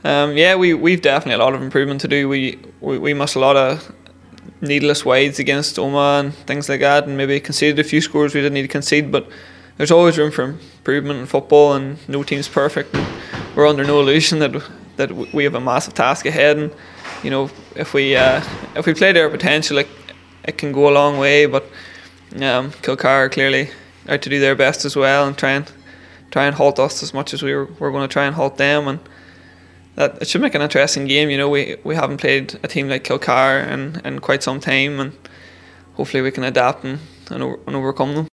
Yeah, we've definitely a lot of improvement to do. We missed a lot of needless wides against Omagh and things like that, and maybe conceded a few scores we didn't need to concede. But there's always room for improvement in football, and no team's perfect. And we're under no illusion that we have a massive task ahead. And you know, if we play to our potential, it can go a long way. But Kilcar are clearly out to do their best as well, and try and halt us as much as we're going to try and halt them. And that it should make an interesting game. You know, we haven't played a team like Kilcar in quite some time, and hopefully we can adapt and overcome them.